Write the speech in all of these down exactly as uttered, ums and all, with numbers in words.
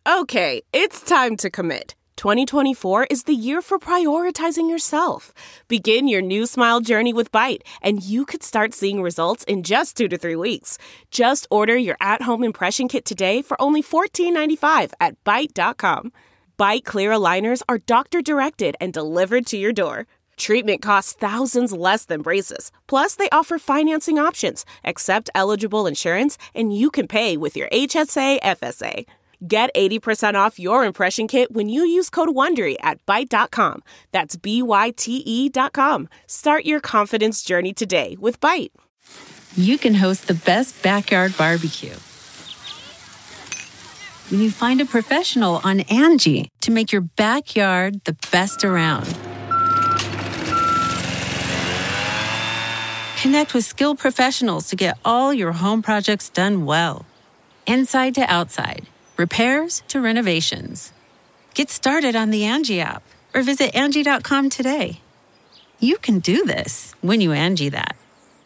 Okay, it's time to commit. twenty twenty-four is the year for prioritizing yourself. Begin your new smile journey with Byte, and you could start seeing results in just two to three weeks. Just order your at-home impression kit today for only fourteen ninety-five at byte dot com. Byte clear aligners are doctor-directed and delivered to your door. Treatment costs thousands less than braces. Plus, they offer financing options, accept eligible insurance, and you can pay with your H S A F S A. Get eighty percent off your impression kit when you use code WONDERY at byte dot com. That's B Y T E dot com. Start your confidence journey today with Byte. You can host the best backyard barbecue when you find a professional on Angie to make your backyard the best around. Connect with skilled professionals to get all your home projects done well. Inside to outside. Repairs to renovations. Get started on the Angie app or visit Angie dot com today. You can do this when you Angie that.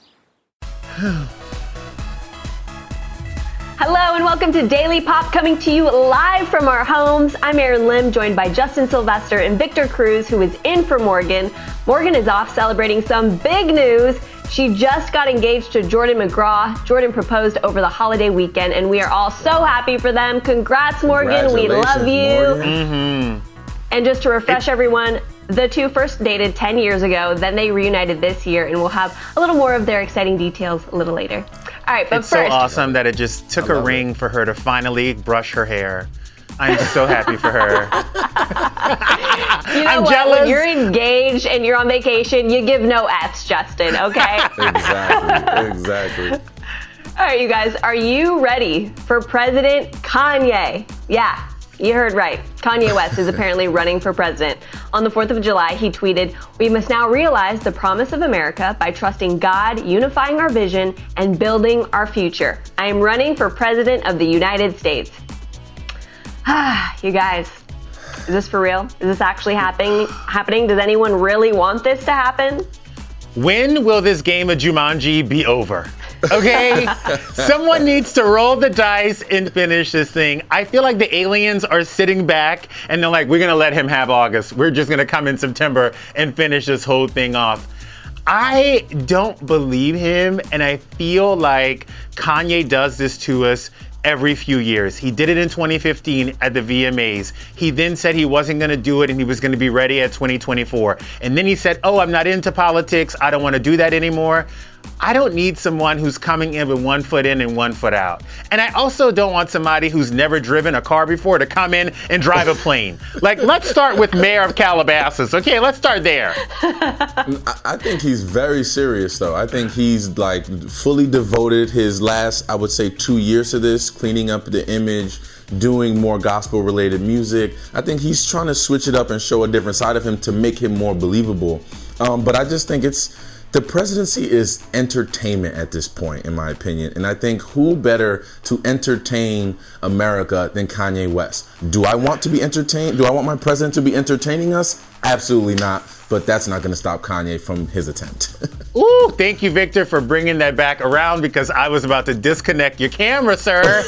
Hello and welcome to Daily Pop, coming to you live from our homes. I'm Erin Lim, joined by Justin Sylvester and Victor Cruz, who is in for Morgan. Morgan is off celebrating some big news. She just got engaged to Jordan McGraw. Jordan proposed over the holiday weekend, and we are all so happy for them. Congrats, Morgan. We love you. Mm-hmm. And just to refresh it- everyone, the two first dated ten years ago, then they reunited this year, and we'll have a little more of their exciting details a little later. All right, but it's first. It's so awesome that it just took a ring it. for her to finally brush her hair. I'm so happy for her. You know I'm what? jealous. When you're engaged and you're on vacation, you give no F's, Justin, okay? Exactly, exactly. All right, you guys, are you ready for President Kanye? Yeah, you heard right. Kanye West is apparently running for president. On the fourth of July, he tweeted, "We must now realize the promise of America by trusting God, unifying our vision, and building our future. I am running for president of the United States." Ah, you guys, is this for real? Is this actually happening? Happening? Does anyone really want this to happen? When will this game of Jumanji be over? Okay? Someone needs to roll the dice and finish this thing. I feel like the aliens are sitting back and they're like, we're going to let him have August. We're just going to come in September and finish this whole thing off. I don't believe him, and I feel like Kanye does this to us every few years. He did it in twenty fifteen at the V M As. He then said he wasn't going to do it and he was going to be ready at twenty twenty-four. And then he said, oh, I'm not into politics. I don't want to do that anymore. I don't need someone who's coming in with one foot in and one foot out. And I also don't want somebody who's never driven a car before to come in and drive a plane. Like, let's start with Mayor of Calabasas. Okay, let's start there. I think he's very serious, though. I think he's, like, fully devoted his last, I would say, two years to this, cleaning up the image, doing more gospel-related music. I think he's trying to switch it up and show a different side of him to make him more believable. Um, but I just think it's... The presidency is entertainment at this point, in my opinion. And I think who better to entertain America than Kanye West? Do I want to be entertained? Do I want my president to be entertaining us? Absolutely not. But that's not going to stop Kanye from his attempt. Ooh, thank you, Victor, for bringing that back around, because I was about to disconnect your camera, sir.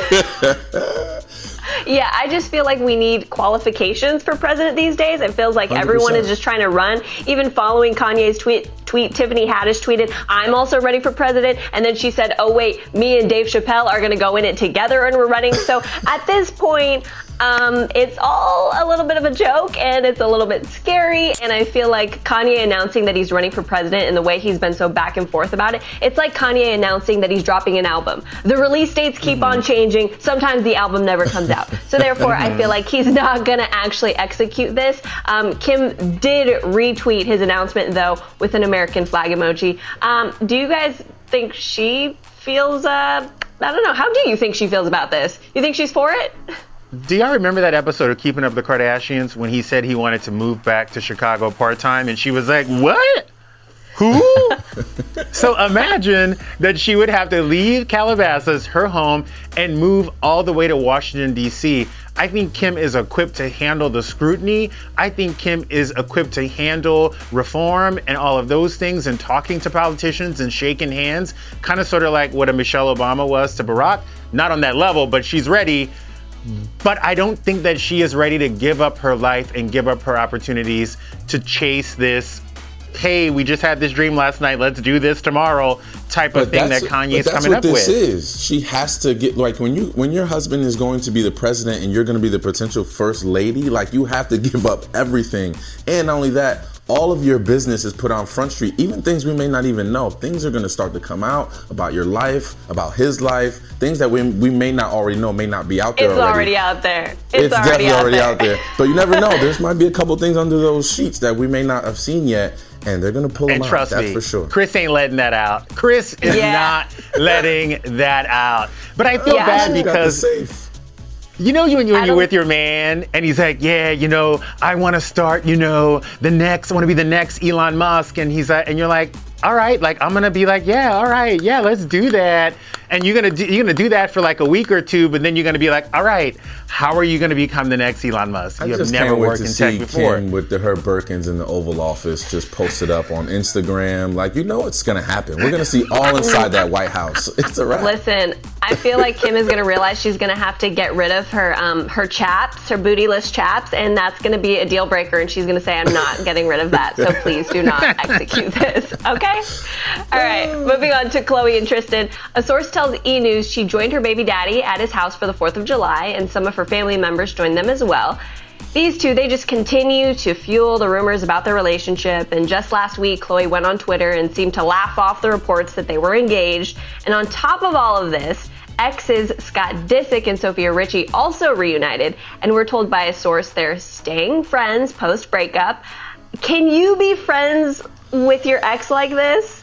Yeah, I just feel like we need qualifications for president these days. It feels like one hundred percent. Everyone is just trying to run. Even following Kanye's tweet, tweet, Tiffany Haddish tweeted, "I'm also ready for president." And then she said, "Oh, wait, me and Dave Chappelle are going to go in it together and we're running." So at this point, um, it's all a little bit of a joke and it's a little bit scary. And I feel like Kanye announcing that he's running for president and the way he's been so back and forth about it, it's like Kanye announcing that he's dropping an album. The release dates keep mm-hmm. on changing. Sometimes the album never comes out. So therefore, I feel like he's not going to actually execute this. Um, Kim did retweet his announcement, though, with an American flag emoji. Um, do you guys think she feels, uh, I don't know, how do you think she feels about this? You think she's for it? Do y'all remember that episode of Keeping Up the Kardashians when he said he wanted to move back to Chicago part-time and she was like, what? Who? So imagine that she would have to leave Calabasas, her home, and move all the way to Washington, D C. I think Kim is equipped to handle the scrutiny. I think Kim is equipped to handle reform and all of those things and talking to politicians and shaking hands, kind of sort of like what a Michelle Obama was to Barack. Not on that level, but she's ready. But I don't think that she is ready to give up her life and give up her opportunities to chase this, hey, we just had this dream last night, let's do this tomorrow type of but thing that Kanye's coming up with. That's what this is. She has to get, like, when you when your husband is going to be the president and you're going to be the potential first lady, like, you have to give up everything. And not only that, all of your business is put on Front Street. Even things we may not even know. Things are going to start to come out about your life, about his life. Things that we we may not already know may not be out there it's already. It's already out there. It's, it's already, definitely out, already there. out there. But you never know. There might be a couple things under those sheets that we may not have seen yet. And they're going to pull them and out. trust That's me, for sure. Chris ain't letting that out. Chris is yeah. not letting that out. But I feel Yeah. bad She got the because... safe. You know, you when, you, when you're don't- with your man and he's like, yeah, you know, I want to start, you know, the next, I want to be the next Elon Musk. And he's like, and you're like, all right, like, I'm going to be like, yeah, all right, yeah, let's do that. And you're going to do, you're going to do that for like a week or two, but then you're going to be like, all right, how are you going to become the next Elon Musk? I You have just never can't wait worked to in see tech before. Kim with the, her Birkins in the Oval Office just posted up on Instagram. Like, you know what's going to happen. We're going to see all inside that White House. It's a wrap. Listen, I feel like Kim is going to realize she's going to have to get rid of her um, her chaps, her bootyless chaps, and that's going to be a deal breaker. And she's going to say, I'm not getting rid of that. So please do not execute this. Okay? All right. Moving on to Khloe and Tristan. A source tells E! News she joined her baby daddy at his house for the fourth of July, and some of her family members joined them as well. These two, they just continue to fuel the rumors about their relationship. And just last week, Khloe went on Twitter and seemed to laugh off the reports that they were engaged. And on top of all of this, exes Scott Disick and Sophia Richie also reunited. And we're told by a source they're staying friends post-breakup. Can you be friends with your ex like this?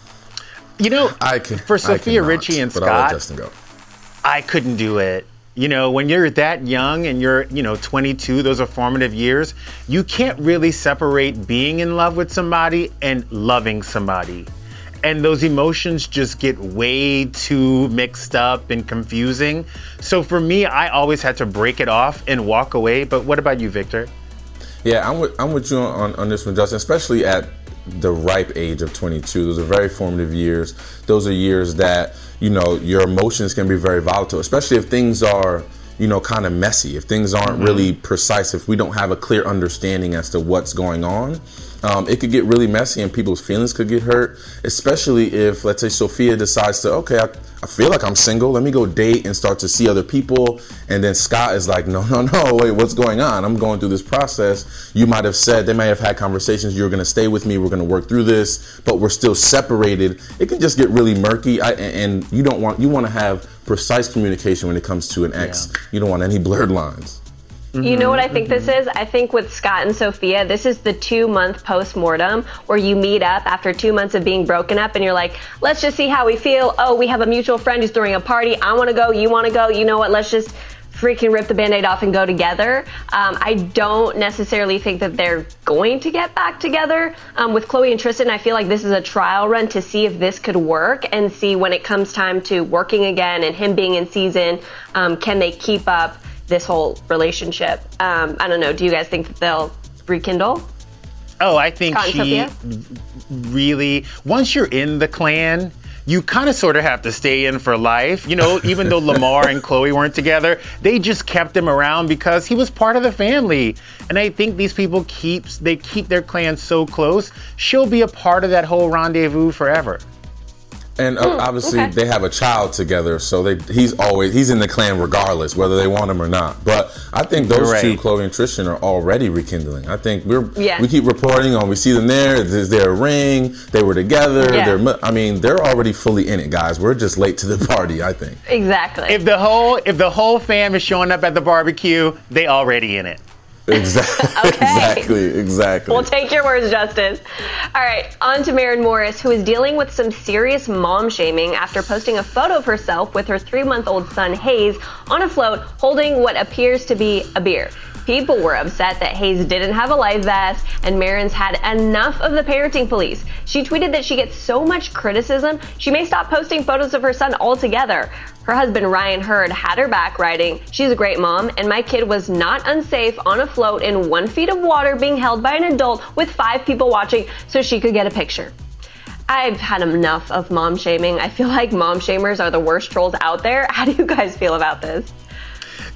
You know, I can, for I Sophia cannot, Richie and but I'll let Scott, Justin go. I couldn't do it. You know, when you're that young and you're, you know, twenty-two, those are formative years, you can't really separate being in love with somebody and loving somebody. And those emotions just get way too mixed up and confusing. So for me, I always had to break it off and walk away. But what about you, Victor? Yeah, I'm with, I'm with you on, on this one, Justin, especially at the ripe age of twenty-two. Those are very formative years. Those are years that, you know, your emotions can be very volatile, especially if things are, you know, kind of messy, if things aren't mm-hmm. really precise, if we don't have a clear understanding as to what's going on. Um, it could get really messy and people's feelings could get hurt, especially if, let's say, Sophia decides to, okay, I, I feel like I'm single. Let me go date and start to see other people. And then Scott is like, no, no, no, wait, what's going on? I'm going through this process. You might have said, they may have had conversations, you're going to stay with me, we're going to work through this, but we're still separated. It can just get really murky. I, and you don't want, you want to have precise communication when it comes to an ex. Yeah. You don't want any blurred lines. You know what I think this is? I think with Scott and Sophia, this is the two-month post-mortem where you meet up after two months of being broken up and you're like, let's just see how we feel. Oh, we have a mutual friend who's throwing a party. I want to go. You want to go. You know what? Let's just freaking rip the Band-Aid off and go together. Um, I don't necessarily think that they're going to get back together. Um, with Khloe and Tristan, I feel like this is a trial run to see if this could work and see when it comes time to working again and him being in season, um, can they keep up this whole relationship? Um, I don't know. Do you guys think that they'll rekindle? Oh, I think Scott he really, once you're in the clan, you kind of sort of have to stay in for life. You know, even though Lamar and Khloe weren't together, they just kept him around because he was part of the family. And I think these people keeps, they keep their clan so close, she'll be a part of that whole rendezvous forever. And uh, Mm, obviously okay. they have a child together, so they he's always he's in the clan regardless, whether they want him or not. But I think those Right. two, Khloe and Tristan, are already rekindling. I think we're Yeah. we keep reporting on. We see them there. Is there a ring? They were together. Yeah. They're, I mean, they're already fully in it, guys. We're just late to the party, I think. Exactly. If the whole if the whole fam is showing up at the barbecue, they already in it. Exactly. Okay. Exactly. Exactly. We'll take your words, Justin. All right, on to Maren Morris, who is dealing with some serious mom shaming after posting a photo of herself with her three-month-old son, Hayes, on a float holding what appears to be a beer. People were upset that Hayes didn't have a life vest, and Maren's had enough of the parenting police. She tweeted that she gets so much criticism, she may stop posting photos of her son altogether. Her husband, Ryan Hurd, had her back, writing, "She's a great mom, and my kid was not unsafe on a float in one feet of water being held by an adult with five people watching so she could get a picture." I've had enough of mom shaming. I feel like mom shamers are the worst trolls out there. How do you guys feel about this?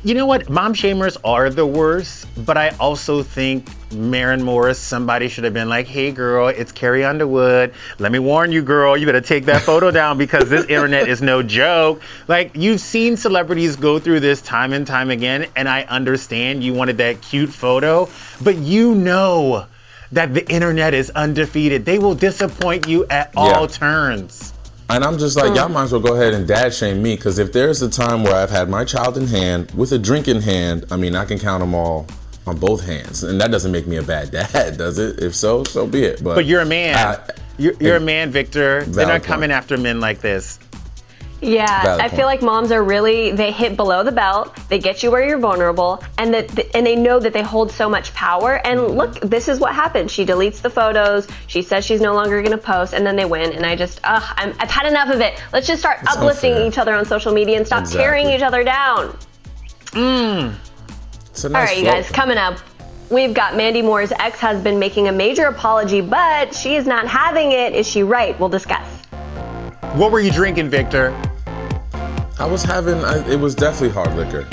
You know what? Mom shamers are the worst, but I also think Maren Morris, somebody should have been like, hey, girl, it's Carrie Underwood. Let me warn you, girl, you better take that photo down because this internet is no joke. Like, you've seen celebrities go through this time and time again, and I understand you wanted that cute photo, but you know that the internet is undefeated. They will disappoint you at all yeah. turns. And I'm just like, y'all might as well go ahead and dad shame me, because if there's a time where I've had my child in hand with a drink in hand, I mean, I can count them all on both hands. And that doesn't make me a bad dad, does it? If so, so be it. But, but you're a man. I, you're you're a man, Victor. They're not point. coming after men like this. Yeah, Valid I point. feel like moms are really, they hit below the belt, they get you where you're vulnerable, and that and they know that they hold so much power. And look, this is what happens. She deletes the photos, she says she's no longer going to post, and then they win. And I just, ugh, I'm, I've had enough of it. Let's just start it's uplifting unfair. each other on social media and stop exactly. tearing each other down. Mm. It's a nice All right, you flow. guys, coming up, we've got Mandy Moore's ex-husband making a major apology, but she is not having it. Is she right? We'll discuss. What were you drinking, Victor? I was having, I, it was definitely hard liquor.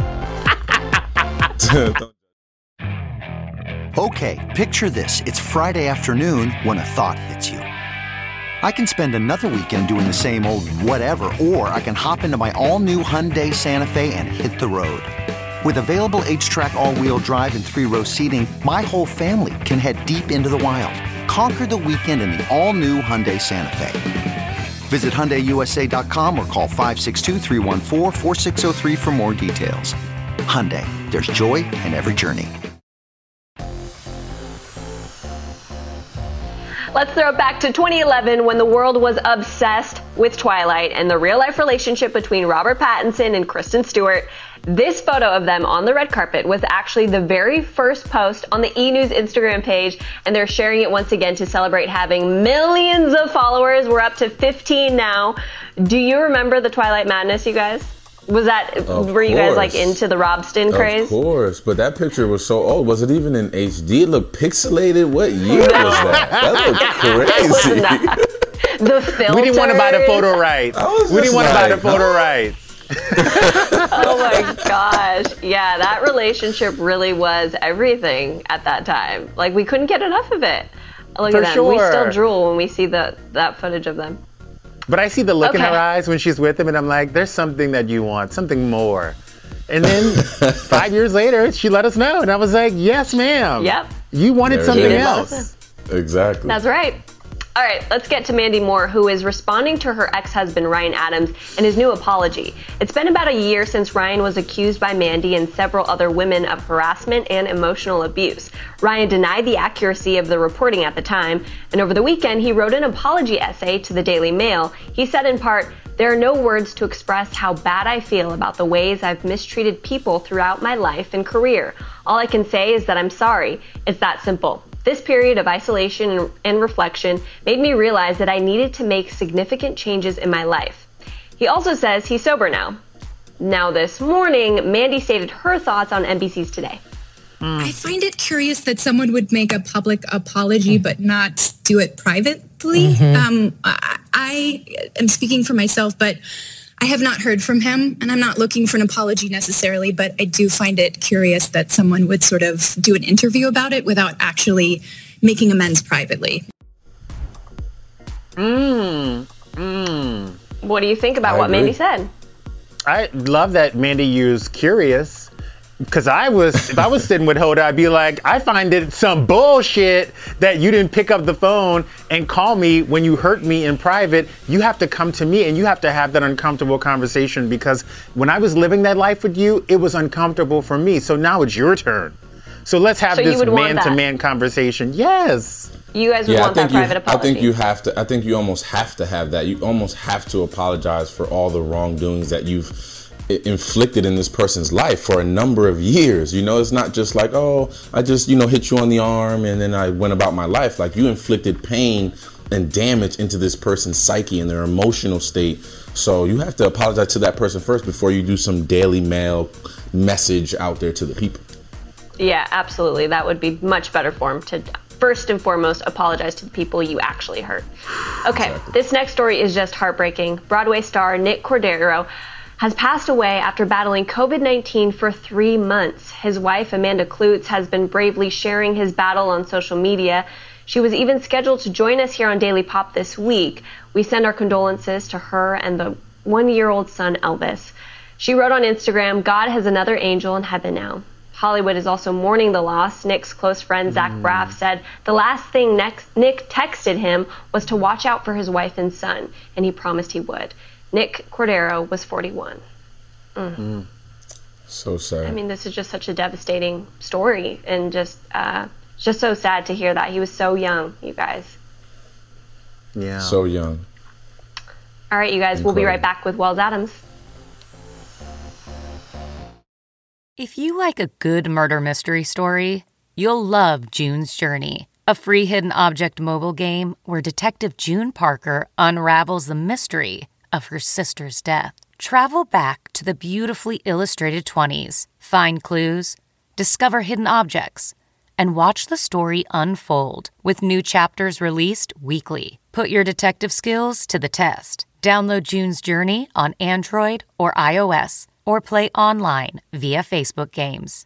Okay, picture this. It's Friday afternoon when a thought hits you. I can spend another weekend doing the same old whatever, or I can hop into my all-new Hyundai Santa Fe and hit the road. With available H-Track all-wheel drive and three-row seating, my whole family can head deep into the wild. Conquer the weekend in the all-new Hyundai Santa Fe. Visit Hyundai U S A dot com or call five six two, three one four, four six zero three for more details. Hyundai, there's joy in every journey. Let's throw it back to twenty eleven when the world was obsessed with Twilight and the real-life relationship between Robert Pattinson and Kristen Stewart. This photo of them on the red carpet was actually the very first post on the E! News Instagram page, and they're sharing it once again to celebrate having millions of followers. We're up to fifteen now. Do you remember the Twilight Madness, you guys? Was that, of were you course. guys like into the Robston craze? Of course, but that picture was so old. Was it even in H D? It looked pixelated. What year was that? That looked crazy. The filters. We didn't want to buy the photo rights. We didn't want to buy the photo rights. Oh my gosh. Yeah, that relationship really was everything at that time. Like, we couldn't get enough of it. Look For at them. Sure. We still drool when we see the that footage of them. But I see the look okay. in her eyes when she's with him, and I'm like, there's something that you want, something more. And then five years later, she let us know, and I was like, yes, ma'am. Yep. You wanted there something else. Exactly. That's right. All right, let's get to Mandy Moore, who is responding to her ex-husband, Ryan Adams, and his new apology. It's been about a year since Ryan was accused by Mandy and several other women of harassment and emotional abuse. Ryan denied the accuracy of the reporting at the time, and over the weekend, he wrote an apology essay to the Daily Mail. He said in part, "There are no words to express how bad I feel about the ways I've mistreated people throughout my life and career. All I can say is that I'm sorry. It's that simple. This period of isolation and reflection made me realize that I needed to make significant changes in my life." He also says he's sober now. Now this morning, Mandy stated her thoughts on N B C's Today. Mm. I find it curious that someone would make a public apology but not do it privately. Mm-hmm. Um, I, I am speaking for myself, but I have not heard from him, and I'm not looking for an apology necessarily, but I do find it curious that someone would sort of do an interview about it without actually making amends privately. Mm. Mm. What do you think about I what agree. Mandy said? I love that Mandy used curious. Because I was, if I was sitting with Hoda, I'd be like, I find it some bullshit that you didn't pick up the phone and call me when you hurt me in private. You have to come to me and you have to have that uncomfortable conversation, because when I was living that life with you, it was uncomfortable for me. So now it's your turn. So let's have So you this would want man-to-man conversation. Yes. You guys would Yeah, I want that think you. private apology. I think you have to. I think you almost have to have that. You almost have to apologize for all the wrongdoings that you've inflicted in this person's life for a number of years. You know, it's not just like, oh, I just, you know, hit you on the arm and then I went about my life. Like, you inflicted pain and damage into this person's psyche and their emotional state. So you have to apologize to that person first before you do some Daily Mail message out there to the people. Yeah, absolutely. That would be much better form to first and foremost apologize to the people you actually hurt. Okay, exactly. This next story is just heartbreaking. Broadway star Nick Cordero has passed away after battling covid nineteen for three months. His wife, Amanda Kloots, has been bravely sharing his battle on social media. She was even scheduled to join us here on Daily Pop this week. We send our condolences to her and the one-year-old son, Elvis. She wrote on Instagram, God has another angel in heaven now. Hollywood is also mourning the loss. Nick's close friend, Zach mm. Braff, said the last thing Nick texted him was to watch out for his wife and son, and he promised he would. Nick Cordero was forty-one. Mm. Mm. So sad. I mean, this is just such a devastating story, and just uh, just so sad to hear that. He was so young, you guys. Yeah. So young. All right, you guys, Incredible. We'll be right back with Wells Adams. If you like a good murder mystery story, you'll love June's Journey, a free hidden object mobile game where Detective June Parker unravels the mystery of her sister's death. Travel back to the beautifully illustrated twenties, find clues, discover hidden objects, and watch the story unfold with new chapters released weekly. Put your detective skills to the test. Download June's Journey on Android or iOS, or play online via Facebook Games.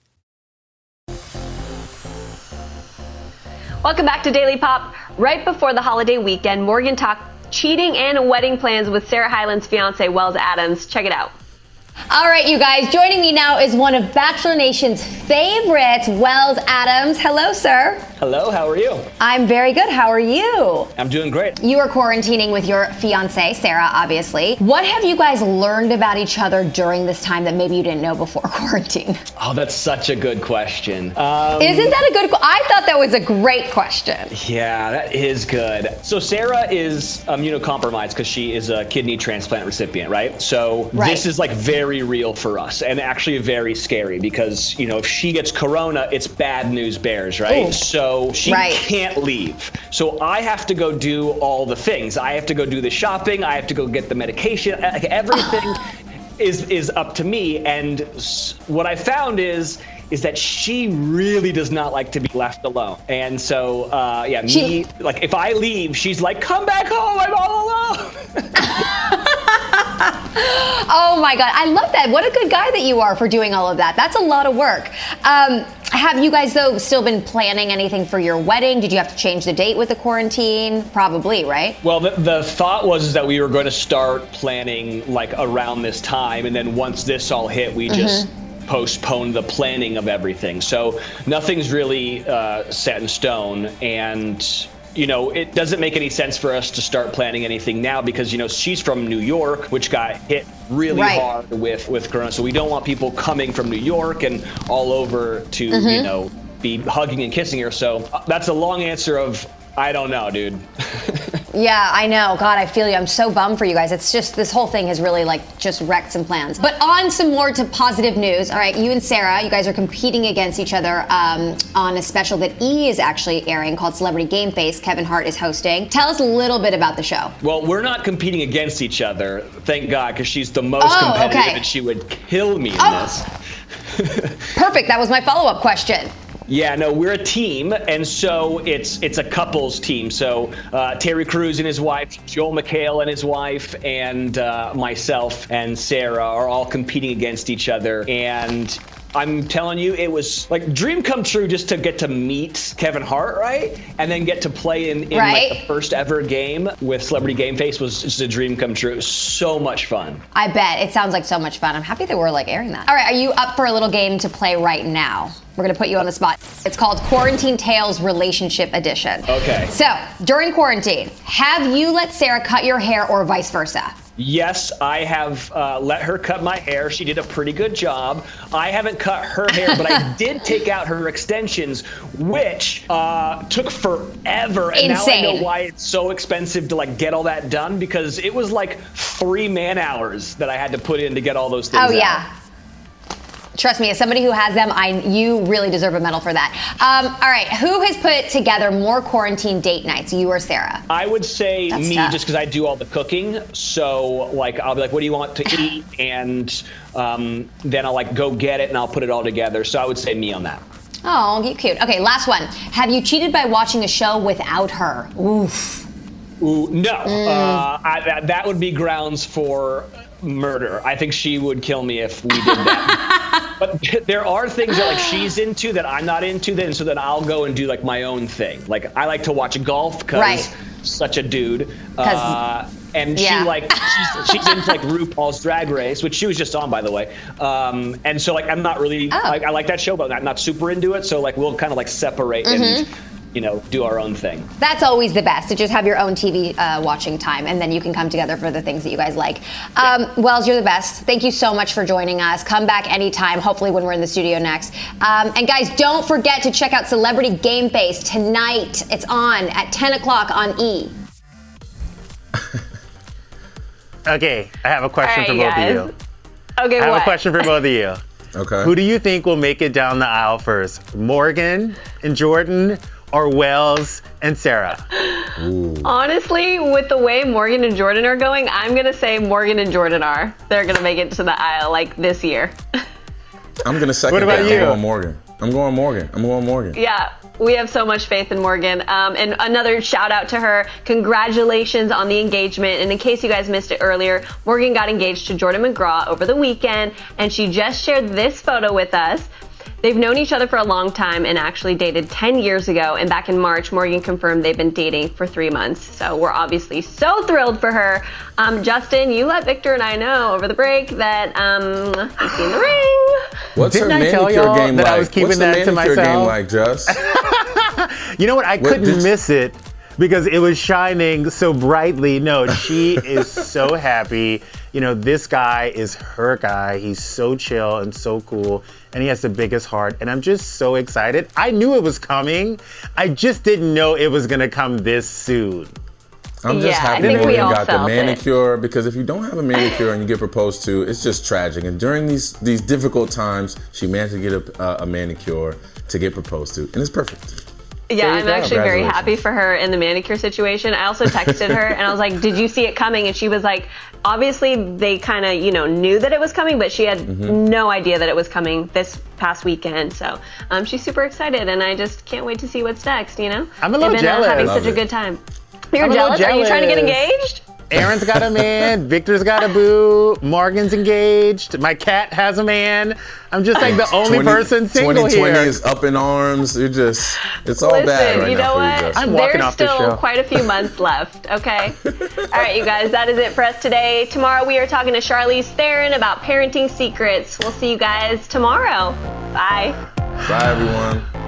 Welcome back to Daily Pop. Right before the holiday weekend, Morgan talked cheating and wedding plans with Sarah Hyland's fiance, Wells Adams. Check it out. All right, you guys, joining me now is one of Bachelor Nation's favorites, Wells Adams. Hello, sir. Hello, how are you? I'm very good. How are you? I'm doing great. You are quarantining with your fiance, Sarah, obviously. What have you guys learned about each other during this time that maybe you didn't know before quarantine? Oh, that's such a good question. Um, Isn't that a good question? I thought that was a great question. Yeah, that is good. So Sarah is immunocompromised because she is a kidney transplant recipient, right? So right. This is like very real for us and actually very scary because, you know, if she gets corona, it's bad news bears, right? Ooh. So she right. can't leave. So I have to go do all the things. I have to go do the shopping. I have to go get the medication. Everything is is up to me. And what I found is is that she really does not like to be left alone. And so, uh, yeah, she, me, like if I leave, she's like, come back home, I'm all alone. Oh my God, I love that. What a good guy that you are for doing all of that. That's a lot of work. Um, have you guys, though, still been planning anything for your wedding? Did you have to change the date with the quarantine? Probably, right? Well, the, the thought was is that we were going to start planning like around this time. And then once this all hit, we just mm-hmm. postponed the planning of everything. So nothing's really uh, set in stone. And you know, it doesn't make any sense for us to start planning anything now because, you know, she's from New York, which got hit really right. hard with, with Corona. So we don't want people coming from New York and all over to, mm-hmm. you know, be hugging and kissing her. So that's a long answer of, I don't know, dude. Yeah, I know. God, I feel you. I'm so bummed for you guys. It's just, this whole thing has really like just wrecked some plans. But on some more to positive news. All right, you and Sarah, you guys are competing against each other um, on a special that E! is actually airing called Celebrity Game Face. Kevin Hart is hosting. Tell us a little bit about the show. Well, we're not competing against each other, thank God, because she's the most oh, competitive okay. and she would kill me in oh. this. Perfect. That was my follow-up question. Yeah, no, we're a team, and so it's it's a couples team. So uh, Terry Crews and his wife, Joel McHale and his wife, and uh, myself and Sarah are all competing against each other. And I'm telling you, it was like dream come true just to get to meet Kevin Hart, right? And then get to play in, in right. like the first ever game with Celebrity Game Face was just a dream come true. It was so much fun. I bet. It sounds like so much fun. I'm happy that we're like airing that. All right, are you up for a little game to play right now? We're gonna put you on the spot. It's called Quarantine Tales Relationship Edition. Okay. So, during quarantine, have you let Sarah cut your hair or vice versa? Yes, I have uh, let her cut my hair. She did a pretty good job. I haven't cut her hair, but I did take out her extensions, which uh, took forever. And Insane. Now I know why it's so expensive to like get all that done because it was like three man hours that I had to put in to get all those things Oh, yeah. out. Trust me, as somebody who has them, I you really deserve a medal for that. Um, all right, who has put together more quarantine date nights, you or Sarah? I would say That's me, tough. just because I do all the cooking. So, like, I'll be like, "What do you want to eat?" And um, then I'll like go get it, and I'll put it all together. So I would say me on that. Oh, you cute. Okay, last one. Have you cheated by watching a show without her? Oof. Ooh, no. Mm. Uh, I, that, that would be grounds for murder. I think she would kill me if we did that. But there are things that like she's into that I'm not into, then so then I'll go and do like my own thing. Like I like to watch golf because right. such a dude. Uh, and yeah. she like she's, she's into like RuPaul's Drag Race, which she was just on, by the way. Um, and so like I'm not really oh. like I like that show, but I'm not super into it. So like we'll kind of like separate mm-hmm. and you know do our own thing. That's always the best, to just have your own T V uh, watching time, and then you can come together for the things that you guys like. Um, Wells, you're the best. Thank you so much for joining us. Come back anytime, hopefully when we're in the studio next. Um, and guys, don't forget to check out Celebrity Game Face tonight. It's on at ten o'clock on E! Okay, I have a question right, for both guys. of you. Okay, I have what? a question for both of you. Okay. Who do you think will make it down the aisle first? Morgan and Jordan, or Wells and Sarah? Ooh. Honestly, with the way Morgan and Jordan are going, I'm going to say Morgan and Jordan are. They're going to make it to the aisle like this year. I'm going to second What about that. you? I'm going Morgan. I'm going Morgan. I'm going Morgan. Yeah, we have so much faith in Morgan. Um, and another shout out to her. Congratulations on the engagement. And in case you guys missed it earlier, Morgan got engaged to Jordan McGraw over the weekend, and she just shared this photo with us. They've known each other for a long time and actually dated ten years ago. And back in March, Morgan confirmed they've been dating for three months. So we're obviously so thrilled for her. Um, Justin, you let Victor and I know over the break that um, you've seen the ring. What's Didn't her I tell manicure y'all game that like? I was keeping What's that the to manicure myself? game like, Just? You know what? I What couldn't did- miss it because it was shining so brightly. No, she is so happy. You know, this guy is her guy. He's so chill and so cool, and he has the biggest heart. And I'm just so excited. I knew it was coming. I just didn't know it was gonna come this soon. I'm just Yeah, I happy think we Morgan all got the felt it. manicure, because if you don't have a manicure and you get proposed to, it's just tragic. And during these these difficult times, she managed to get a, uh, a manicure to get proposed to, and it's perfect. Yeah, There you I'm go. actually very Congratulations. happy for her in the manicure situation. I also texted her and I was like, did you see it coming? And she was like, obviously they kind of, you know, knew that it was coming, but she had Mm-hmm. no idea that it was coming this past weekend. So um, she's super excited, and I just can't wait to see what's next, you know? I'm a little They've been jealous. Uh, having Love such a it. good time. You're I'm a little jealous? Are you trying to get jealous. engaged? Aaron's got a man, Victor's got a boo, Morgan's engaged, my cat has a man. I'm just like the only twenty person single twenty twenty here. is up in arms. You're just, it's all Listen, bad right you now know for what? you, Justin. I'm walking There's off the still show. quite a few months left, okay? All right, you guys, that is it for us today. Tomorrow we are talking to Charlize Theron about parenting secrets. We'll see you guys tomorrow. Bye. Bye, everyone.